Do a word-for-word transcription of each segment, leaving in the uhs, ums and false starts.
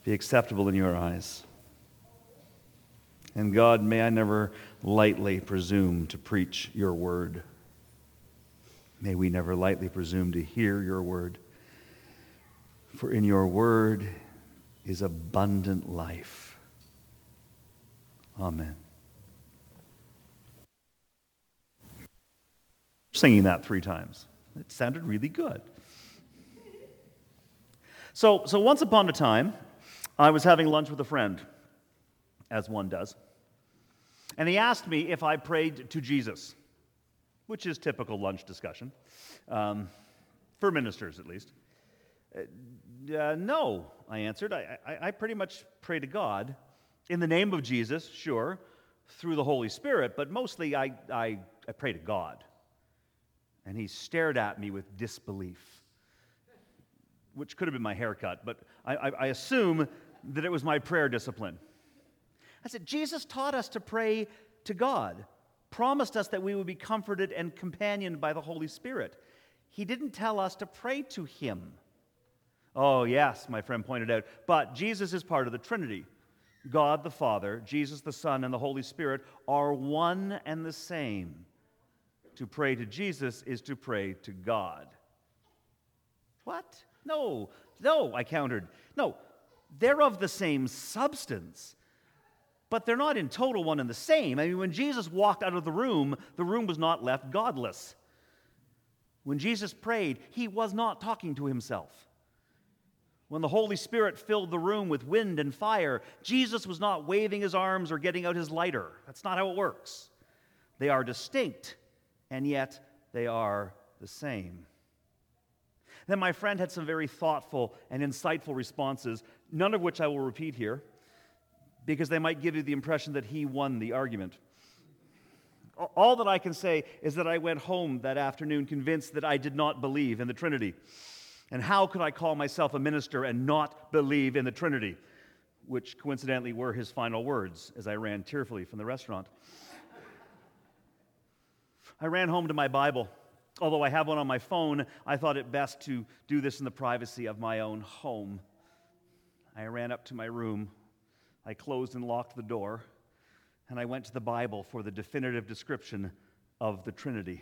be acceptable in your eyes. And God, may I never lightly presume to preach your word. May we never lightly presume to hear your word. For in your word is abundant life. Amen. Singing that three times. It sounded really good. So, so once upon a time, I was having lunch with a friend, as one does. And he asked me if I prayed to Jesus, which is typical lunch discussion, um, for ministers at least. Uh, no, I answered. I, I, I pretty much pray to God in the name of Jesus, sure, through the Holy Spirit, but mostly I, I, I pray to God. And he stared at me with disbelief, which could have been my haircut, but I, I, I assume that it was my prayer discipline. I said, Jesus taught us to pray to God, promised us that we would be comforted and companioned by the Holy Spirit. He didn't tell us to pray to him. Oh, yes, my friend pointed out, but Jesus is part of the Trinity. God the Father, Jesus the Son, and the Holy Spirit are one and the same. To pray to Jesus is to pray to God. What? No, no, I countered. No, they're of the same substance, but they're not in total one and the same. I mean, when Jesus walked out of the room, the room was not left godless. When Jesus prayed, he was not talking to himself. When the Holy Spirit filled the room with wind and fire, Jesus was not waving his arms or getting out his lighter. That's not how it works. They are distinct, and yet they are the same. Then my friend had some very thoughtful and insightful responses, none of which I will repeat here, because they might give you the impression that he won the argument. All that I can say is that I went home that afternoon convinced that I did not believe in the Trinity. And how could I call myself a minister and not believe in the Trinity? Which coincidentally were his final words as I ran tearfully from the restaurant. I ran home to my Bible. Although I have one on my phone, I thought it best to do this in the privacy of my own home. I ran up to my room. I closed and locked the door, and I went to the Bible for the definitive description of the Trinity.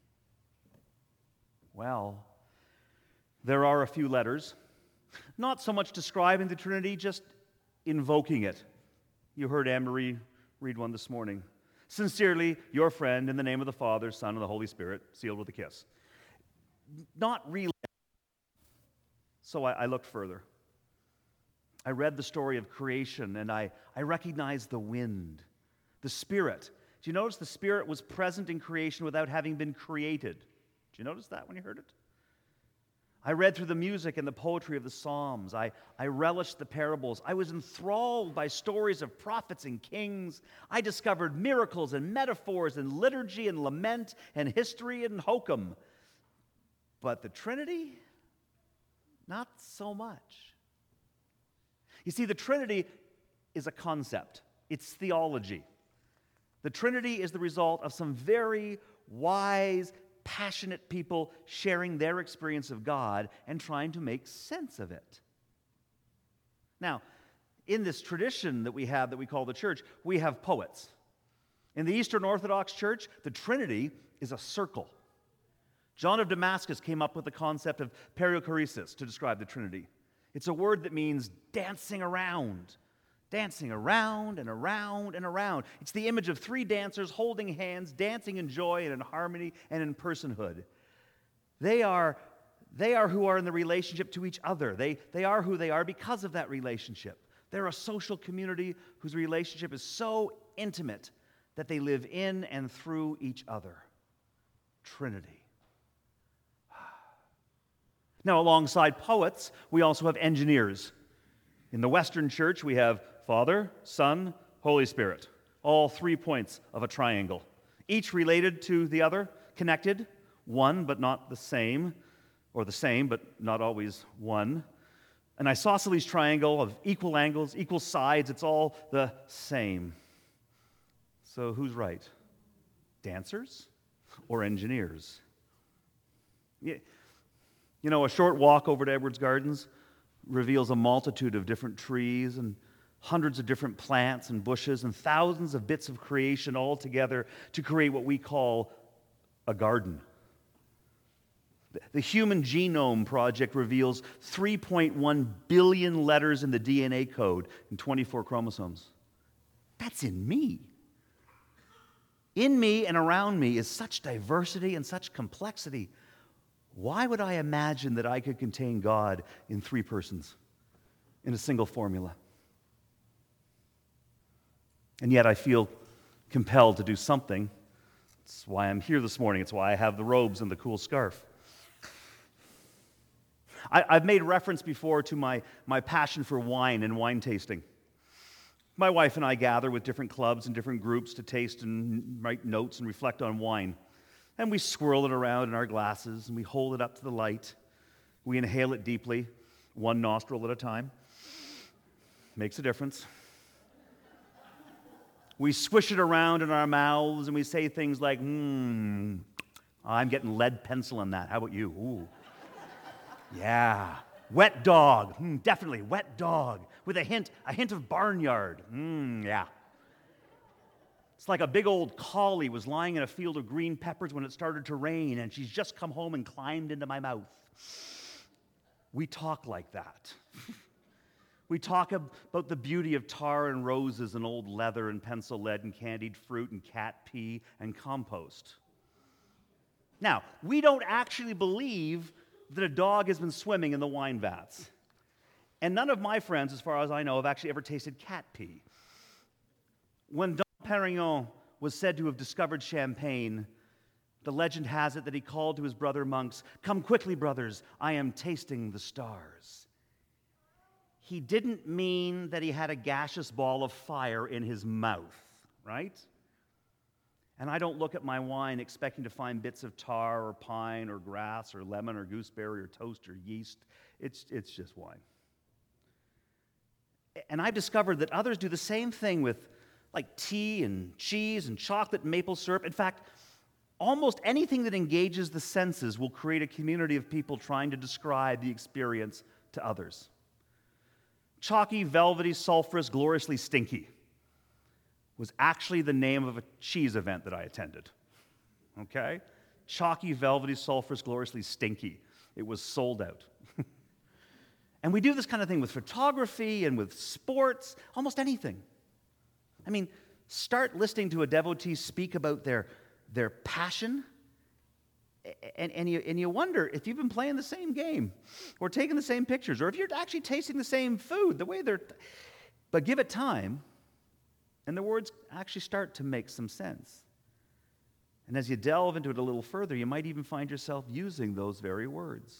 Well, there are a few letters, not so much describing the Trinity, just invoking it. You heard Anne-Marie read one this morning. Sincerely, your friend, in the name of the Father, Son, and the Holy Spirit, sealed with a kiss. Not really. So I, I looked further. I read the story of creation, and I, I recognized the wind, the Spirit. Do you notice the Spirit was present in creation without having been created? Did you notice that when you heard it? I read through the music and the poetry of the Psalms. I, I relished the parables. I was enthralled by stories of prophets and kings. I discovered miracles and metaphors and liturgy and lament and history and hokum. But the Trinity, not so much. You see, the Trinity is a concept. It's theology. The Trinity is the result of some very wise, passionate people sharing their experience of God and trying to make sense of it. Now, in this tradition that we have that we call the church, we have poets. In the Eastern Orthodox Church, the Trinity is a circle. John of Damascus came up with the concept of periochoresis to describe the Trinity. It's a word that means dancing around. Dancing around and around and around. It's the image of three dancers holding hands, dancing in joy and in harmony and in personhood. They are, they are who are in the relationship to each other. They, they are who they are because of that relationship. They're a social community whose relationship is so intimate that they live in and through each other. Trinity. Now, alongside poets, we also have engineers. In the Western Church, we have Father, Son, Holy Spirit, all three points of a triangle, each related to the other, connected, one but not the same, or the same but not always one. An isosceles triangle of equal angles, equal sides, it's all the same. So who's right? Dancers or engineers? You know, a short walk over to Edwards Gardens reveals a multitude of different trees and hundreds of different plants and bushes and thousands of bits of creation all together to create what we call a garden. The Human Genome Project reveals three point one billion letters in the D N A code and twenty-four chromosomes. That's in me. In me and around me is such diversity and such complexity. Why would I imagine that I could contain God in three persons, in a single formula? And yet I feel compelled to do something. That's why I'm here this morning. It's why I have the robes and the cool scarf. I, I've made reference before to my, my passion for wine and wine tasting. My wife and I gather with different clubs and different groups to taste and write notes and reflect on wine. And we swirl it around in our glasses, and we hold it up to the light. We inhale it deeply, one nostril at a time. Makes a difference. We swish it around in our mouths, and we say things like, hmm, I'm getting lead pencil in that. How about you? Ooh. Yeah. Wet dog. Mm, definitely, wet dog. With a hint, a hint of barnyard. Mm, yeah. It's like a big old collie was lying in a field of green peppers when it started to rain, and she's just come home and climbed into my mouth. We talk like that. We talk about the beauty of tar and roses and old leather and pencil lead and candied fruit and cat pee and compost. Now, we don't actually believe that a dog has been swimming in the wine vats. And none of my friends, as far as I know, have actually ever tasted cat pee. When Dom Perignon was said to have discovered champagne, the legend has it that he called to his brother monks, "Come quickly, brothers, I am tasting the stars." He didn't mean that he had a gaseous ball of fire in his mouth, right? And I don't look at my wine expecting to find bits of tar or pine or grass or lemon or gooseberry or toast or yeast. It's, it's just wine. And I've discovered that others do the same thing with like tea and cheese and chocolate and maple syrup. In fact, almost anything that engages the senses will create a community of people trying to describe the experience to others. Chalky, velvety, sulfurous, gloriously stinky was actually the name of a cheese event that I attended. Okay? Chalky, velvety, sulfurous, gloriously stinky. It was sold out. And we do this kind of thing with photography and with sports, almost anything. I mean, start listening to a devotee speak about their, their passion, and, and, you, and you wonder if you've been playing the same game or taking the same pictures or if you're actually tasting the same food, the way they're... But give it time, and the words actually start to make some sense. And as you delve into it a little further, you might even find yourself using those very words.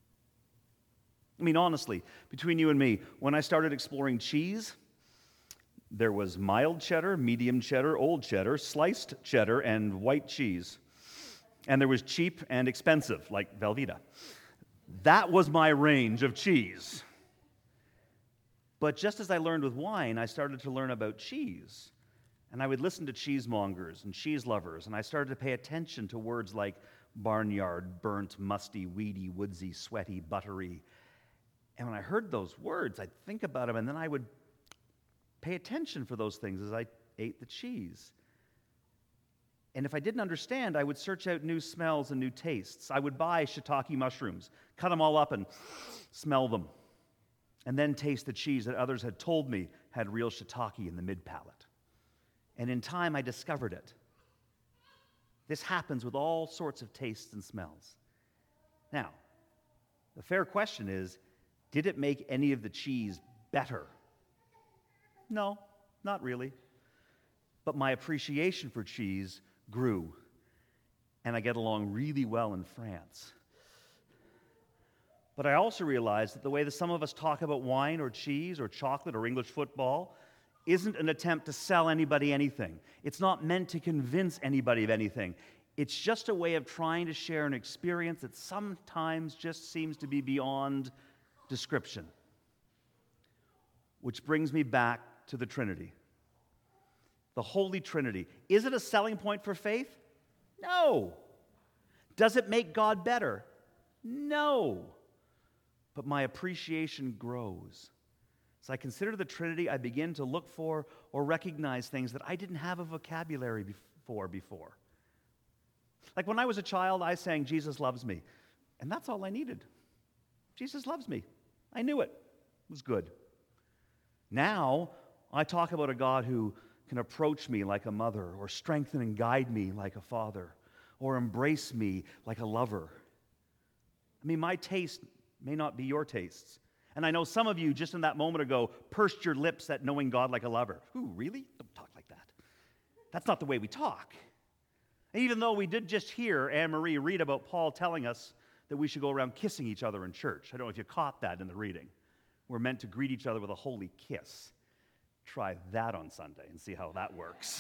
I mean, honestly, between you and me, when I started exploring cheese, there was mild cheddar, medium cheddar, old cheddar, sliced cheddar, and white cheese. And there was cheap and expensive, like Velveeta. That was my range of cheese. But just as I learned with wine, I started to learn about cheese. And I would listen to cheesemongers and cheese lovers, and I started to pay attention to words like barnyard, burnt, musty, weedy, woodsy, sweaty, buttery. And when I heard those words, I'd think about them, and then I would pay attention for those things as I ate the cheese. And if I didn't understand, I would search out new smells and new tastes. I would buy shiitake mushrooms, cut them all up and smell them, and then taste the cheese that others had told me had real shiitake in the mid-palate. And in time, I discovered it. This happens with all sorts of tastes and smells. Now, the fair question is, did it make any of the cheese better? No, not really. But my appreciation for cheese grew, and I get along really well in France. But I also realized that the way that some of us talk about wine or cheese or chocolate or English football isn't an attempt to sell anybody anything. It's not meant to convince anybody of anything. It's just a way of trying to share an experience that sometimes just seems to be beyond description. Which brings me back to the Trinity. The Holy Trinity. Is it a selling point for faith? No. Does it make God better? No. but my appreciation grows. As I consider the Trinity, I begin to look for or recognize things that I didn't have a vocabulary for before. Like when I was a child, I sang, "Jesus loves me." And that's all I needed. Jesus loves me. I knew it. It was good. Now, I talk about a God who can approach me like a mother, or strengthen and guide me like a father, or embrace me like a lover. I mean, my taste may not be your tastes. And I know some of you, just in that moment ago, pursed your lips at knowing God like a lover. Ooh, really? Don't talk like that. That's not the way we talk. And even though we did just hear Anne-Marie read about Paul telling us that we should go around kissing each other in church. I don't know if you caught that in the reading. We're meant to greet each other with a holy kiss. Try that on Sunday and see how that works.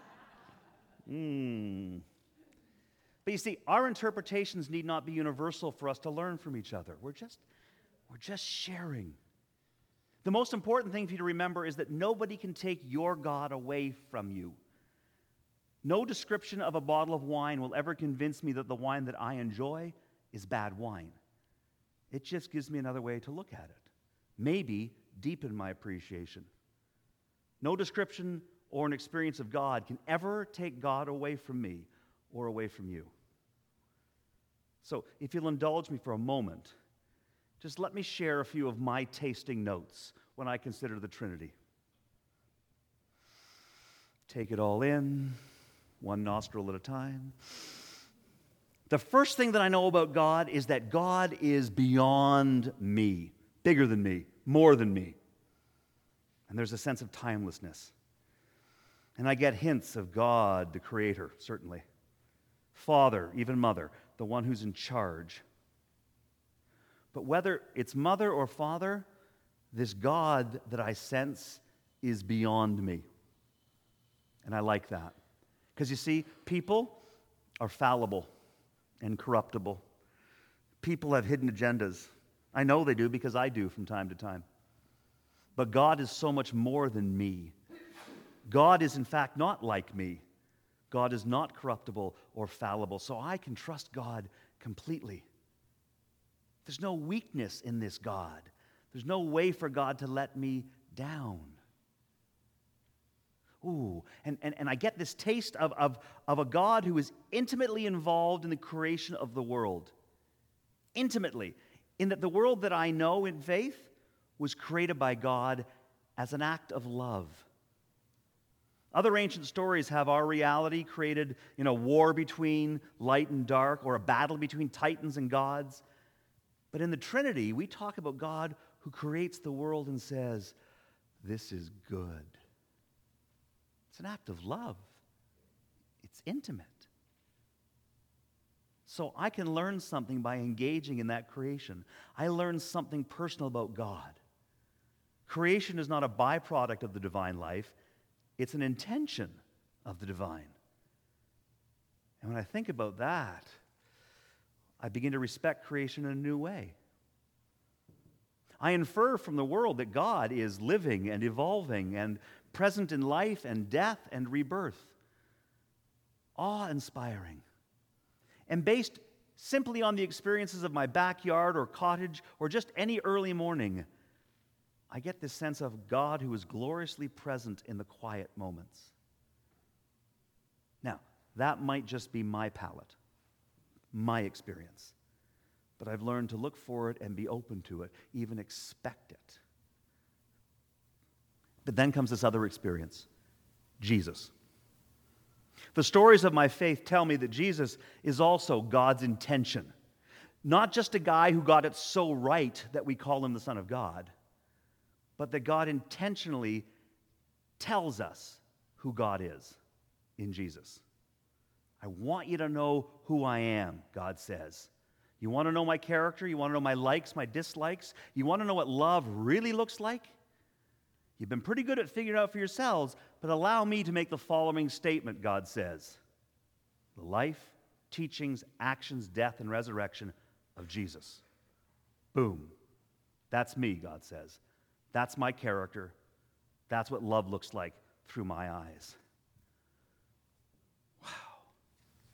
mm. But you see, our interpretations need not be universal for us to learn from each other. We're just, we're just sharing. The most important thing for you to remember is that nobody can take your God away from you. No description of a bottle of wine will ever convince me that the wine that I enjoy is bad wine. It just gives me another way to look at it. Maybe deepen my appreciation. No description or an experience of God can ever take God away from me or away from you. So, if you'll indulge me for a moment, just let me share a few of my tasting notes when I consider the Trinity. Take it all in, one nostril at a time. The first thing that I know about God is that God is beyond me, bigger than me, more than me. And there's a sense of timelessness. And I get hints of God, the Creator, certainly. Father, even Mother, the one who's in charge. But whether it's Mother or Father, this God that I sense is beyond me. And I like that. Because you see, people are fallible and corruptible. People have hidden agendas. I know they do because I do from time to time. But God is so much more than me. God is, in fact, not like me. God is not corruptible or fallible, so I can trust God completely. There's no weakness in this God. There's no way for God to let me down. Ooh, and, and, and I get this taste of, of, of a God who is intimately involved in the creation of the world. Intimately. In that the world that I know in faith was created by God as an act of love. Other ancient stories have our reality created in a war between light and dark, or a battle between titans and gods. But in the Trinity, we talk about God who creates the world and says, "This is good." It's an act of love. It's intimate. So I can learn something by engaging in that creation. I learn something personal about God. Creation is not a byproduct of the divine life. It's an intention of the divine. And when I think about that, I begin to respect creation in a new way. I infer from the world that God is living and evolving and present in life and death and rebirth. Awe-inspiring. And based simply on the experiences of my backyard or cottage or just any early morning, I get this sense of God who is gloriously present in the quiet moments. Now, that might just be my palate, my experience. But I've learned to look for it and be open to it, even expect it. But then comes this other experience, Jesus. The stories of my faith tell me that Jesus is also God's intention. Not just a guy who got it so right that we call him the Son of God, but that God intentionally tells us who God is in Jesus. I want you to know who I am, God says. You want to know my character? You want to know my likes, my dislikes? You want to know what love really looks like? You've been pretty good at figuring it out for yourselves, but allow me to make the following statement, God says. The life, teachings, actions, death, and resurrection of Jesus. Boom. That's me, God says. That's my character. That's what love looks like through my eyes. Wow.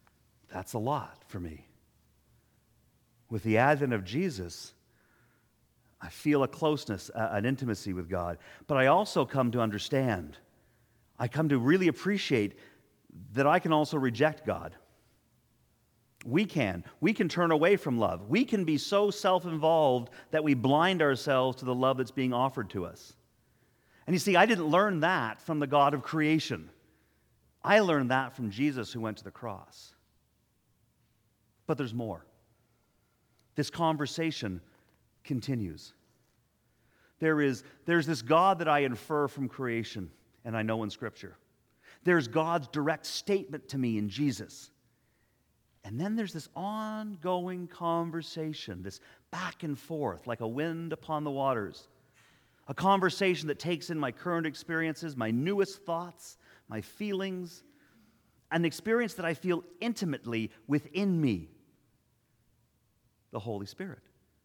That's a lot for me. With the advent of Jesus, I feel a closeness, uh, an intimacy with God. But I also come to understand, I come to really appreciate that I can also reject God. We can. We can turn away from love. We can be so self-involved that we blind ourselves to the love that's being offered to us. And you see, I didn't learn that from the God of creation. I learned that from Jesus who went to the cross. But there's more. This conversation continues. There is, there's this God that I infer from creation, and I know in Scripture. There's God's direct statement to me in Jesus. And then there's this ongoing conversation, this back and forth, like a wind upon the waters. A conversation that takes in my current experiences, my newest thoughts, my feelings, an experience that I feel intimately within me, the Holy Spirit.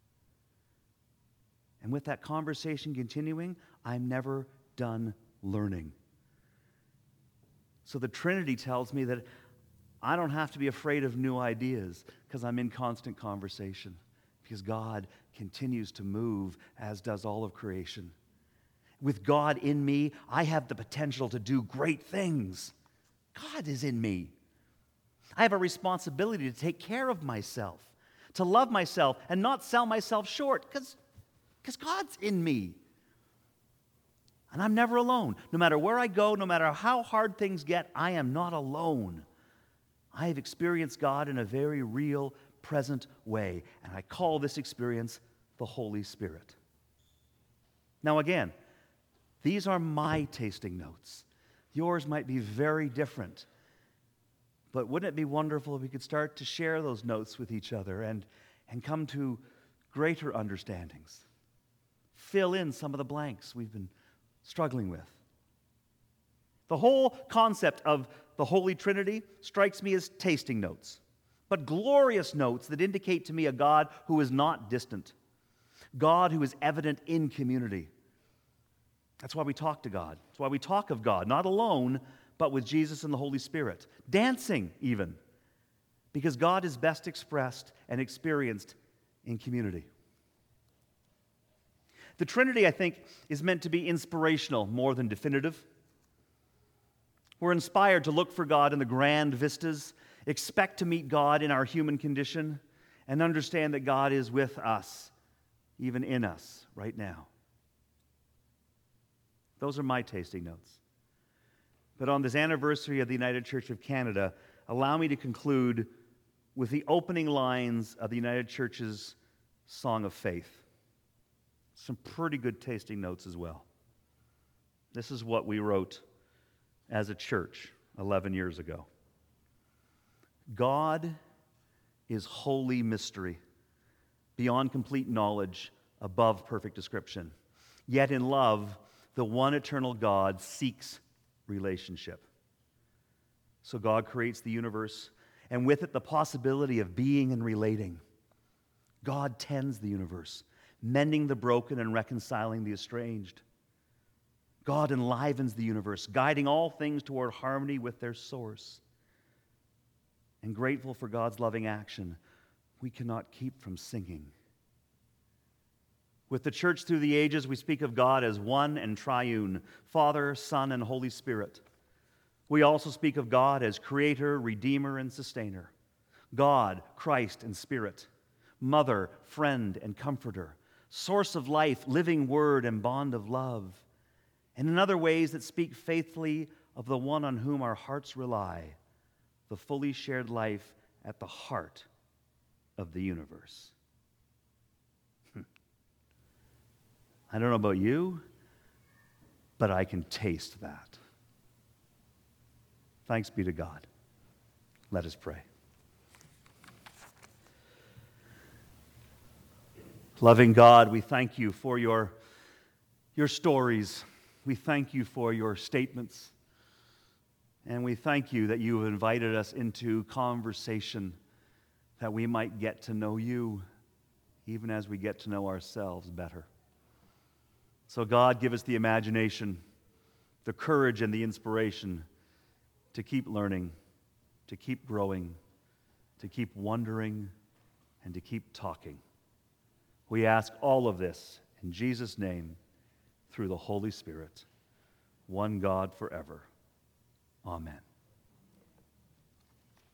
And with that conversation continuing, I'm never done learning. So the Trinity tells me that I don't have to be afraid of new ideas because I'm in constant conversation, because God continues to move, as does all of creation. With God in me, I have the potential to do great things. God is in me. I have a responsibility to take care of myself, to love myself and not sell myself short, because because God's in me. And I'm never alone. No matter where I go, no matter how hard things get, I am not alone. I have experienced God in a very real, present way, and I call this experience the Holy Spirit. Now again, these are my tasting notes. Yours might be very different. But wouldn't it be wonderful if we could start to share those notes with each other and, and come to greater understandings? Fill in some of the blanks we've been struggling with. The whole concept of the Holy Trinity strikes me as tasting notes, but glorious notes that indicate to me a God who is not distant, God who is evident in community. That's why we talk to God. That's why we talk of God, not alone, but with Jesus and the Holy Spirit. Dancing, even. Because God is best expressed and experienced in community. The Trinity, I think, is meant to be inspirational more than definitive. We're inspired to look for God in the grand vistas, expect to meet God in our human condition, and understand that God is with us, even in us, right now. Those are my tasting notes. But on this anniversary of the United Church of Canada, allow me to conclude with the opening lines of the United Church's Song of Faith. Some pretty good tasting notes as well. This is what we wrote as a church eleven years ago. God is holy mystery, beyond complete knowledge, above perfect description. Yet in love, the one eternal God seeks relationship. So God creates the universe, and with it the possibility of being and relating. God tends the universe, mending the broken and reconciling the estranged. God enlivens the universe, guiding all things toward harmony with their source. And grateful for God's loving action, we cannot keep from singing. With the church through the ages, we speak of God as one and triune, Father, Son, and Holy Spirit. We also speak of God as Creator, Redeemer, and Sustainer. God, Christ, and Spirit. Mother, Friend, and Comforter. Source of life, living Word, and bond of love. And in other ways that speak faithfully of the one on whom our hearts rely, the fully shared life at the heart of the universe. I don't know about you, but I can taste that. Thanks be to God. Let us pray. Loving God, we thank you for your, your stories. We thank you for your statements. And we thank you that you have invited us into conversation that we might get to know you, even as we get to know ourselves better. So God, give us the imagination, the courage, and the inspiration to keep learning, to keep growing, to keep wondering, and to keep talking. We ask all of this In Jesus' name, through the Holy Spirit, one God forever. Amen.